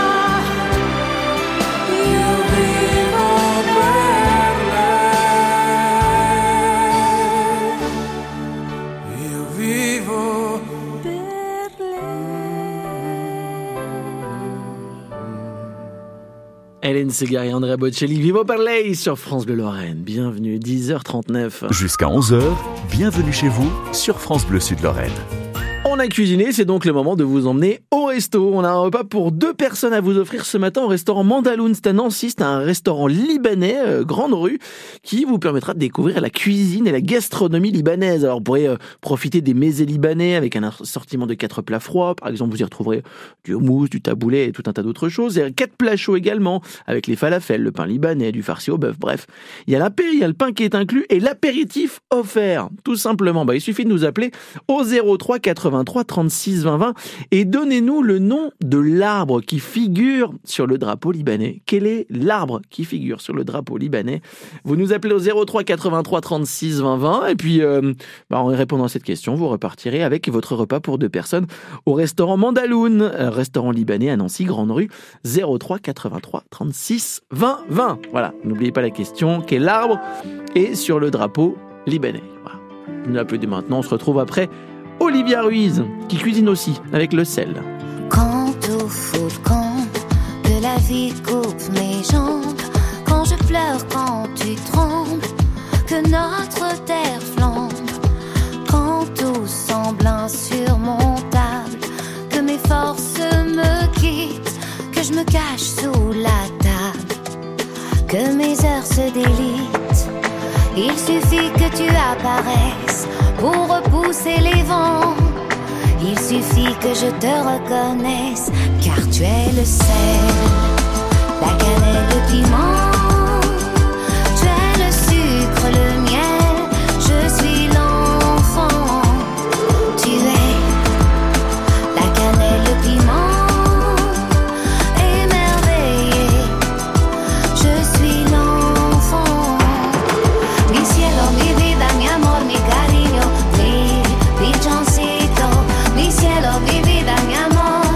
Io vivo per lei. Io vivo per Hélène Ségara et Andrea Bocelli, Vivo per lei sur France Bleu Lorraine. Bienvenue, 10h39. Jusqu'à 11h, bienvenue chez vous sur France Bleu Sud Lorraine. On a cuisiné, c'est donc le moment de vous emmener au resto. On a un repas pour 2 personnes à vous offrir ce matin au restaurant Mandaloun. C'est à Nancy, c'est un restaurant libanais, Grande Rue, qui vous permettra de découvrir la cuisine et la gastronomie libanaise. Alors vous pourrez profiter des mezés libanais avec un assortiment de 4 plats froids. Par exemple, vous y retrouverez du houmous, du taboulé et tout un tas d'autres choses. Et 4 plats chauds également, avec les falafels, le pain libanais, du farci au bœuf. Bref, il y a le pain qui est inclus et l'apéritif offert. Tout simplement, il suffit de nous appeler au 03 83 36 20 20 et donnez-nous le nom de l'arbre qui figure sur le drapeau libanais. Quel est l'arbre qui figure sur le drapeau libanais? Vous nous appelez au 03 83 36 20 20 et puis en répondant à cette question, vous repartirez avec votre repas pour 2 personnes au restaurant Mandaloun, restaurant libanais à Nancy, Grande Rue, 03 83 36 20 20. Voilà, n'oubliez pas la question, quel arbre est sur le drapeau libanais? Voilà. Vous nous appelez dès maintenant, on se retrouve après Olivia Ruiz, qui cuisine aussi avec le sel. Quand au fond le camp, que la vie coupe mes jambes, quand je pleure, quand tu trembles, que notre terre flambe, quand tout semble insurmontable, que mes forces me quittent, que je me cache sous la table, que mes heures se délitent. Il suffit que tu apparaisses pour repousser les vents. Il suffit que je te reconnaisse, car tu es le sel, la cannelle, le piment. Tu es le sucre, le miel, je suis l'enfant. Tu es la cannelle, le piment, émerveillé, je suis l'enfant. Mi cielo, mi vida, mi amor, mi cariño, mi pichoncito. Mi cielo, mi vida, mi amor,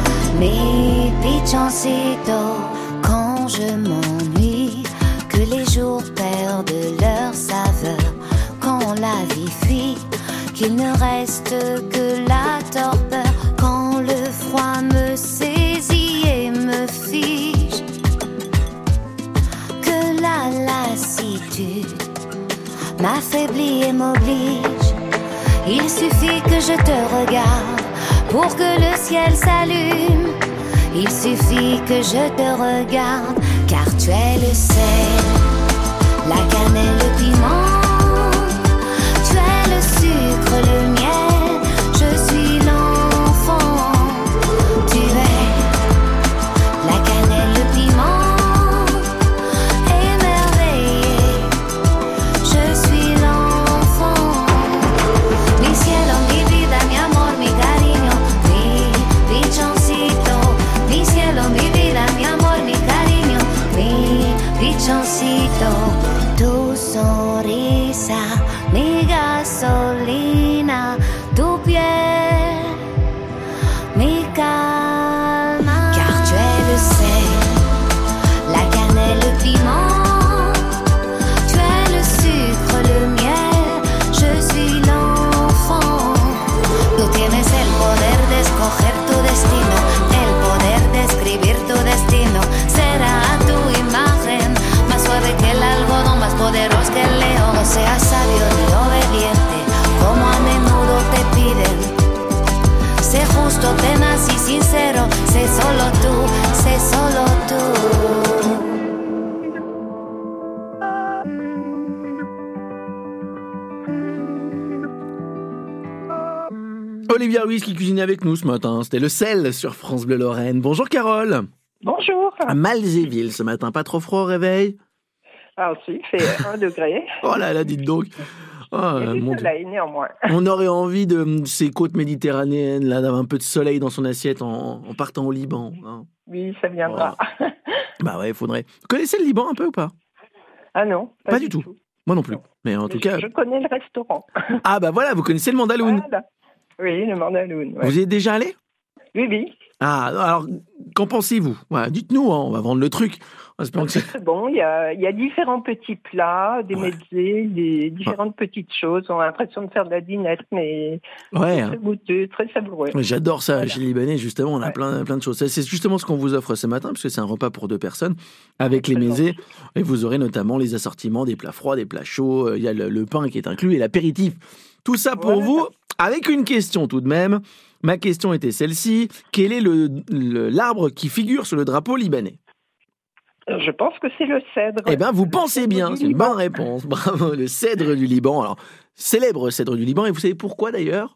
mi pichoncito. Quand je m'ennuie, que les jours perdent leur saveur, quand la vie fuit, qu'il ne reste que la torpeur, quand le froid me saisit et me fige, que la lassitude m'affaiblit et m'oblige. Il suffit que je te regarde pour que le ciel s'allume. Il suffit que je te regarde, car tu es le sel, la cannelle, le piment. Tu es le sucre, le miel, je suis l'enfant. Tu es la cannelle, le piment, émerveillé, je suis l'enfant. Mi cielo, mi vida, mi amor, mi cariño, mi pichoncito. Mi cielo, mi vida, mi amor, mi cariño, mi pichoncito. Tu sonrisa, mi gasolina. Olivia Louise qui cuisinait avec nous ce matin. C'était le sel sur France Bleu Lorraine. Bonjour Carole. Bonjour. À Malzéville ce matin, pas trop froid au réveil? Ah si, il fait 1 degré. Oh là là, dites donc. Oh, il y a du soleil néanmoins. On aurait envie de ces côtes méditerranéennes, là, d'avoir un peu de soleil dans son assiette en partant au Liban. Hein. Oui, ça viendra. Oh. Bah ouais, il faudrait. Vous connaissez le Liban un peu ou pas? Ah non, pas du tout. Moi non plus. Non. Mais en tout cas. Je connais le restaurant. Ah bah voilà, vous connaissez le Mandaloun. Voilà. Oui, le Mandaloun. Ouais. Vous y êtes déjà allé? Oui, oui. Ah, alors, qu'en pensez-vous? Voilà, dites-nous, hein, on va vendre le truc. C'est bon, il y a différents petits plats, des mezzés, des différentes petites choses. On a l'impression de faire de la dinette, mais très goûteux, très savoureux. J'adore ça chez les Libanais, justement, on a plein de choses. C'est justement ce qu'on vous offre ce matin, parce que c'est un repas pour 2 personnes, avec les mezzés. Et vous aurez notamment les assortiments des plats froids, des plats chauds, il y a le pain qui est inclus et l'apéritif. Tout ça pour vous, avec une question tout de même. Ma question était celle-ci. Quel est l'arbre qui figure sur le drapeau libanais? Je pense que c'est le cèdre. Eh bien, vous pensez bien, c'est une bonne réponse. Bravo, le cèdre du Liban. Alors, célèbre cèdre du Liban. Et vous savez pourquoi d'ailleurs?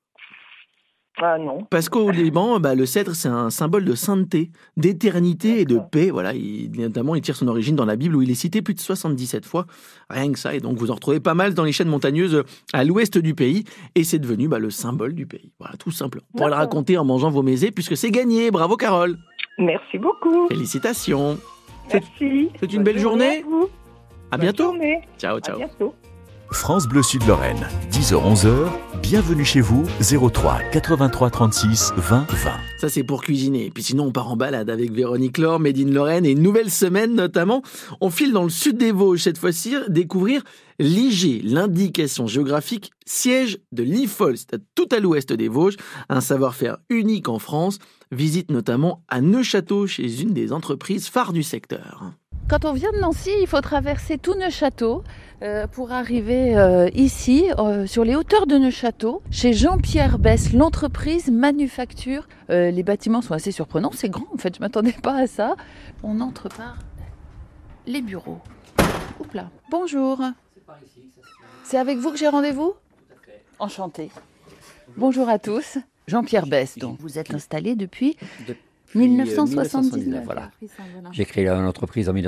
Ah non. Parce qu'au Liban, le cèdre, c'est un symbole de sainteté, d'éternité et de paix. Voilà, notamment, il tire son origine dans la Bible où il est cité plus de 77 fois. Rien que ça. Et donc, vous en retrouvez pas mal dans les chaînes montagneuses à l'ouest du pays. Et c'est devenu le symbole du pays. Voilà, tout simplement. On pourra le raconter en mangeant vos mezzés puisque c'est gagné. Bravo, Carole. Merci beaucoup. Félicitations. Merci. C'est une belle journée. À bientôt. Ciao, ciao. À bientôt. France Bleu Sud-Lorraine, 10h-11h, bienvenue chez vous, 03 83 36 20 20. Ça c'est pour cuisiner, puis sinon on part en balade avec Véronique Laure, Made in Lorraine, et une nouvelle semaine notamment. On file dans le sud des Vosges cette fois-ci, découvrir l'IG, l'indication géographique siège de l'IFOL, c'est tout à l'ouest des Vosges, un savoir-faire unique en France, visite notamment à Neufchâteau chez une des entreprises phares du secteur. Quand on vient de Nancy, il faut traverser tout Neufchâteau pour arriver ici, sur les hauteurs de Neufchâteau, chez Jean-Pierre Besse, l'entreprise manufacture. Les bâtiments sont assez surprenants, c'est grand en fait, je ne m'attendais pas à ça. On entre par les bureaux. Oups là. Bonjour. C'est par ici que ça se fait. C'est avec vous que j'ai rendez-vous? Tout à fait. Enchantée. Bonjour à tous. Jean-Pierre Besse, donc vous êtes installé depuis 1979. Voilà. J'ai créé l'entreprise en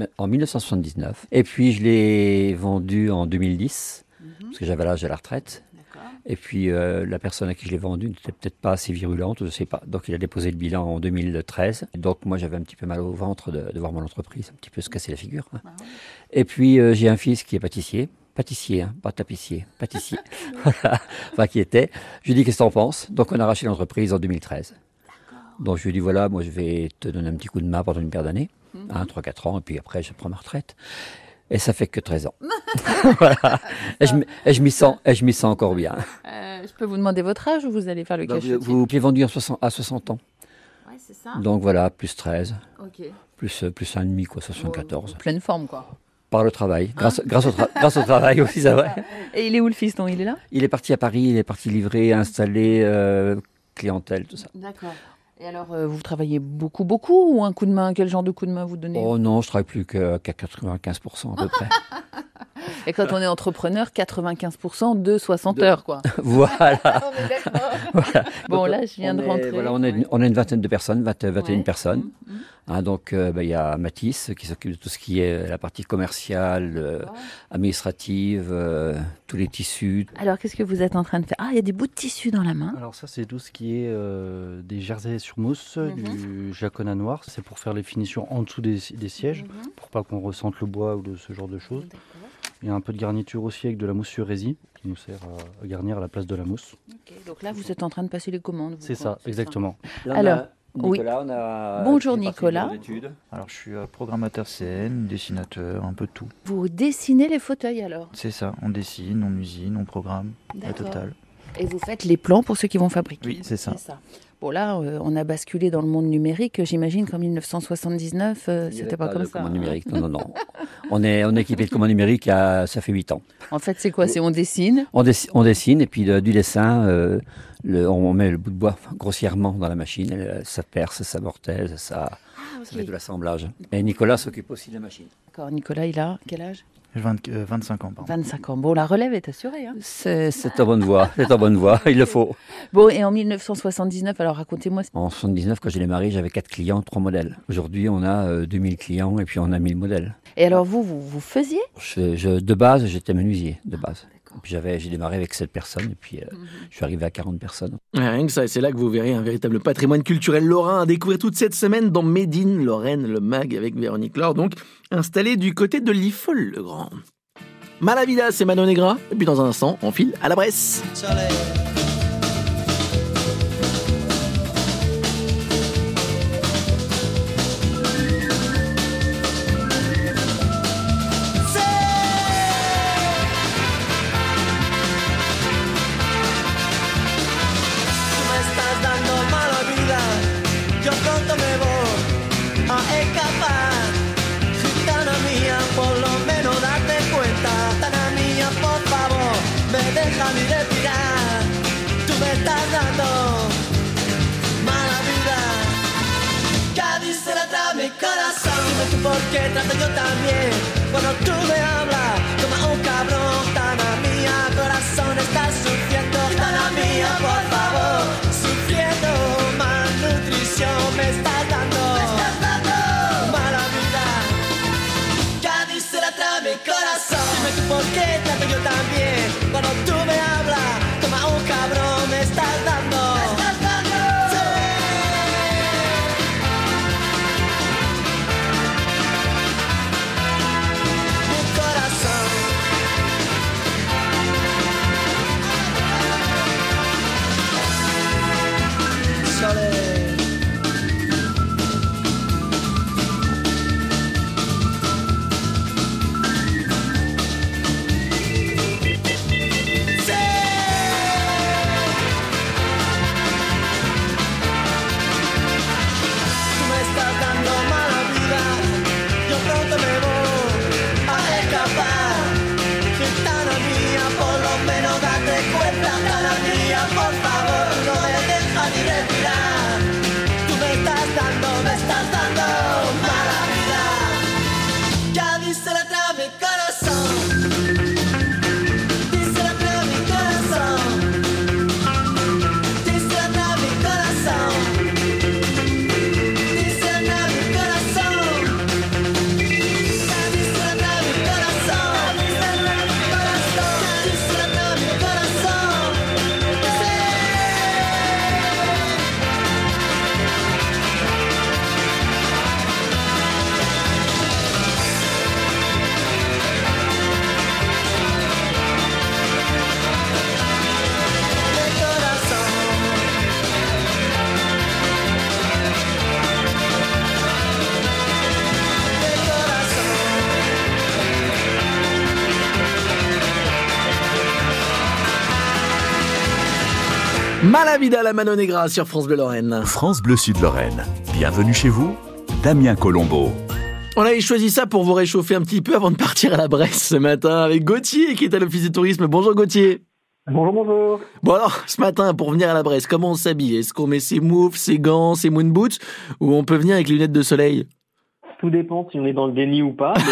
1979. Et puis, je l'ai vendue en 2010, parce que j'avais l'âge de la retraite. Et puis, la personne à qui je l'ai vendue n'était peut-être pas assez virulente, je ne sais pas. Donc, il a déposé le bilan en 2013. Donc, moi, j'avais un petit peu mal au ventre de voir mon entreprise un petit peu se casser la figure. Hein. Et puis, j'ai un fils qui est pâtissier. Pâtissier, hein, pas tapissier, pâtissier. Voilà. Enfin, qui était. Je lui ai dit, qu'est-ce que t'en penses? Donc, on a racheté l'entreprise en 2013. Donc je lui ai dit, voilà, moi je vais te donner un petit coup de main pendant une paire d'années, 3-4 ans, et puis après je prends ma retraite. Et ça fait que 13 ans. Voilà. Et je m'y sens encore bien. Je peux vous demander votre âge ou vous allez faire le cachet? Vous l'avez vendu à 60 ans. Ouais, c'est ça. Donc voilà, plus 13, okay. plus 1,5, quoi, 74. Pleine forme, quoi. Par le travail, grâce au travail aussi, c'est vrai. Et il est où le fiston? Il est là? Il est parti à Paris, il est parti livrer, installer, clientèle, tout ça. D'accord. Et alors, vous travaillez beaucoup ou un coup de main? Quel genre de coup de main vous donnez? Oh non, je travaille plus qu'à 95% à peu près. Et quand on est entrepreneur, 95% de 60 heures, quoi. Voilà. On est d'accord. Voilà. Bon, là, je viens de rentrer. Voilà, on a une vingtaine de personnes, 21 personnes. Hein, donc, il y a Mathis qui s'occupe de tout ce qui est la partie commerciale, administrative, tous les tissus. Alors, qu'est-ce que vous êtes en train de faire? Ah, il y a des bouts de tissu dans la main. Alors ça, c'est tout ce qui est des jerseys sur mousse, du jaconas noir. C'est pour faire les finitions en dessous des sièges, pour pas qu'on ressente le bois ou de ce genre de choses. Il y a un peu de garniture aussi avec de la mousse sur résine qui nous sert à garnir à la place de la mousse. Okay, donc là, vous êtes en train de passer les commandes. C'est ça, exactement. Là, alors, Nicolas, oui. Bonjour Nicolas. Alors je suis programmateur CN, dessinateur, un peu de tout. Vous dessinez les fauteuils alors? C'est ça, on dessine, on usine, on programme, la totale. Et vous faites les plans pour ceux qui vont fabriquer? Oui, c'est ça. Bon là, on a basculé dans le monde numérique. J'imagine qu'en 1979, c'était pas comme ça. Commande numérique, non. On est équipé de commande numérique, ça fait 8 ans. En fait, c'est quoi? C'est on dessine? On dessine et puis du dessin, on met le bout de bois grossièrement dans la machine. Ça perce, ça mortaise, ça... Ah Ça fait de l'assemblage. Et Nicolas s'occupe aussi de la machine. D'accord, Nicolas, il a quel âge ? 25 ans, pardon. 25 ans. Bon, la relève est assurée. Hein. C'est en bonne voie, il le faut. Bon, et en 1979, alors racontez-moi. En 79, quand j'ai démarré, j'avais 4 clients, 3 modèles. Aujourd'hui, on a 2000 clients et puis on a 1000 modèles. Et alors vous faisiez ? De base, j'étais menuisier, de base. Puis j'ai démarré avec 7 personnes et puis je suis arrivé à 40 personnes. Rien que ça, et c'est là que vous verrez un véritable patrimoine culturel lorrain à découvrir toute cette semaine dans Made in Lorraine, le mag avec Véronique Laure, donc installé du côté de l'Ifol-le-Grand. Malavida, c'est Manon Negra, et puis dans un instant, on file à la Bresse. Déjame respirar, tú me estás dando mala vida. Cádiz se la trae mi corazón. Dime tú por qué trato yo también. Cuando tú me hablas como un cabrón. Tana mía, corazón, estás sufriendo. Tana mía, por favor, sufriendo malnutrición. Me estás dando mala vida. Cádiz se la trae mi corazón. Dime tú por qué trato yo también. Cuando tú me hablas como a un cabrón, me estás dando. Sí. Mi corazón. Sole. Malavida, la Manon Negra sur France Bleu Lorraine. France Bleu Sud Lorraine. Bienvenue chez vous, Damien Colombo. On avait choisi ça pour vous réchauffer un petit peu avant de partir à la Bresse ce matin avec Gauthier qui est à l'Office du Tourisme. Bonjour Gauthier. Bonjour. Bon alors, ce matin, pour venir à la Bresse, comment on s'habille ? Est-ce qu'on met ses moufles, ses gants, ses moon boots ou on peut venir avec les lunettes de soleil ? Tout dépend si on est dans le déni ou pas.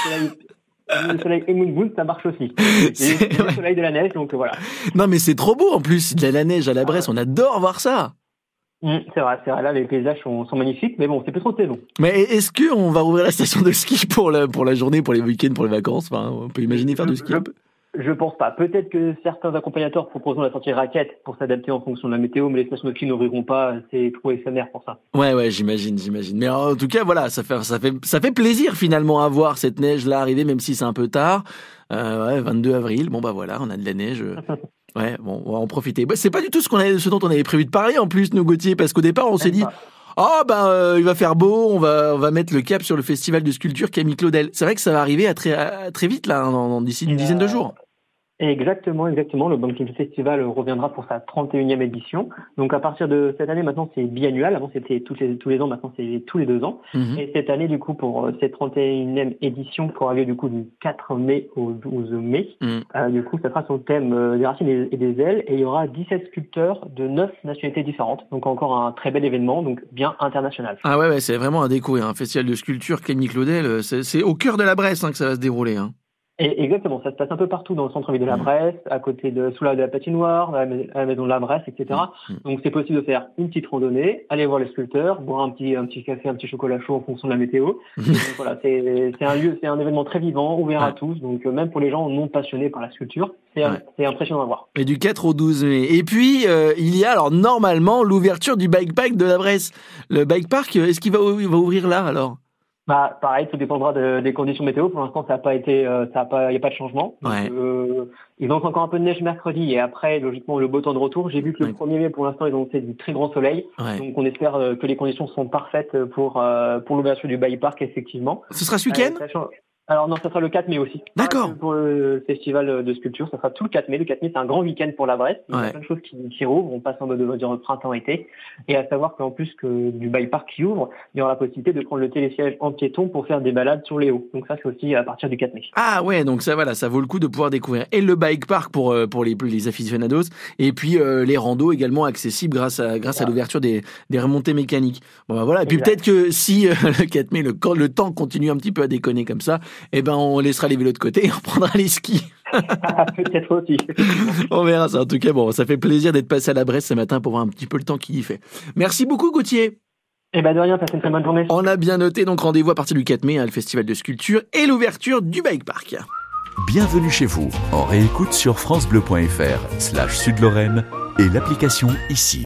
Le soleil et moon boots, ça marche aussi. C'est le soleil de la neige, donc voilà. Non mais c'est trop beau en plus, de la neige à la Bresse, on adore voir ça. C'est vrai, là les paysages sont magnifiques, mais bon, c'est plus trop de saison. Mais est-ce qu'on va rouvrir la station de ski pour la journée, pour les week-ends, pour les vacances ? Enfin, on peut imaginer faire du ski un peu. Je pense pas. Peut-être que certains accompagnateurs proposeront la sortie raquette pour s'adapter en fonction de la météo, mais les stations de ski n'ouvriront pas. C'est trop éphémère pour ça. Ouais, j'imagine. Mais en tout cas, voilà, ça fait plaisir finalement à voir cette neige-là arriver, même si c'est un peu tard. 22 avril. Bon bah voilà, on a de la neige. Ouais, bon, on va en profiter. Bah, c'est pas du tout ce dont on avait prévu de parler en plus, nous Gauthier, parce qu'au départ, on s'est dit. Il va faire beau, on va mettre le cap sur le festival de sculpture Camille Claudel. C'est vrai que ça va arriver à très vite là, d'ici une dizaine de jours. Exactement. Le Bumpkin Festival reviendra pour sa 31e édition. Donc à partir de cette année, maintenant c'est biannuel. Avant c'était tous les ans, maintenant c'est tous les 2 ans. Et cette année, du coup, pour cette 31e édition qui aura lieu du coup du 4 mai au 12 mai, du coup ça sera sur le thème des racines et des ailes. Et il y aura 17 sculpteurs de 9 nationalités différentes. Donc encore un très bel événement, donc bien international. Ah ouais, c'est vraiment à découvrir. Un festival de sculpture, Camille Claudel, c'est au cœur de la Bresse que ça va se dérouler. Et exactement, ça se passe un peu partout dans le centre-ville de la Bresse, à côté sous la de la patinoire, à la maison de la Bresse, etc. Donc c'est possible de faire une petite randonnée, aller voir les sculpteurs, boire un petit café, un petit chocolat chaud en fonction de la météo. Donc voilà, c'est un événement très vivant, ouvert à tous, donc même pour les gens non passionnés par la sculpture, c'est impressionnant à voir. Et du 4 au 12 mai. Et puis il y a alors normalement l'ouverture du bike park de la Bresse. Le bike park, est-ce qu'il va ouvrir là alors? Pareil, tout dépendra des conditions météo. Pour l'instant, il n'y a pas de changement. Donc, il manque encore un peu de neige mercredi et après, logiquement, le beau temps de retour. J'ai vu que le 1er mai, pour l'instant, ils ont fait du très grand soleil. Donc, on espère que les conditions sont parfaites pour l'ouverture du bike park, effectivement. Ce sera ce week-end? Alors non, ça sera le 4 mai aussi. D'accord. Pour le festival de sculpture, ça sera tout le 4 mai. Le 4 mai, c'est un grand week-end pour la Bresse. Il y a plein de choses qui rouvrent. On passe en mode printemps-été. Et à savoir qu'en plus que du bike park qui ouvre, il y aura la possibilité de prendre le télésiège en piéton pour faire des balades sur les hauts. Donc ça, c'est aussi à partir du 4 mai. Ah ouais, donc ça vaut le coup de pouvoir découvrir et le bike park pour les aficionados et puis les randos également accessibles grâce à l'ouverture des remontées mécaniques. Bon voilà. Et puis peut-être que si le 4 mai le temps continue un petit peu à déconner comme ça, on laissera les vélos de côté et on prendra les skis. Peut-être aussi. On verra ça. En tout cas, ça fait plaisir d'être passé à la Bresse ce matin pour voir un petit peu le temps qu'il y fait. Merci beaucoup, Gauthier. De rien, passez une très bonne journée. On a bien noté, donc rendez-vous à partir du 4 mai, le festival de sculpture et l'ouverture du bike park. Bienvenue chez vous. En réécoute sur francebleu.fr/Sud-Lorraine et l'application ici.